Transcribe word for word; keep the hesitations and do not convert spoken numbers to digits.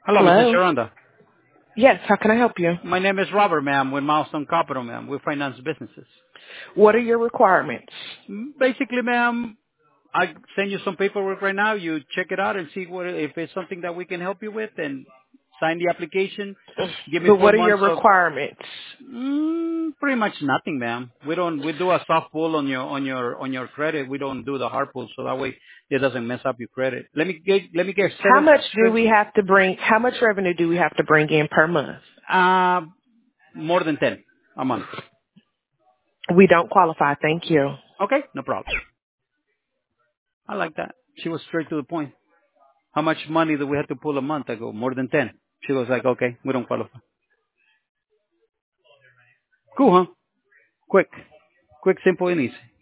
Hello, Missus Hello? Sharonda. Yes, how can I help you? My name is Robert, ma'am, with Milestone Capital, ma'am. We finance businesses. What are your requirements? Mm, Basically, ma'am, I send you some paperwork right now. You check it out and see what if it's something that we can help you with, and sign the application. Give me But four what are your months of requirements? mm, pretty much nothing, ma'am. We don't. We do a soft pull on your on your on your credit. We don't do the hard pull, so that way it doesn't mess up your credit. Let me get let me get How seven. much do seven we have to bring, how much revenue do we have to bring in per month? uh, more than ten a month. We don't qualify, thank you. Okay, no problem. I like that. She was straight to the point. How much money do we have to pull a month? I go, more than ten. She was like, okay, we don't qualify. Cool, huh? Quick. Quick, simple, and easy.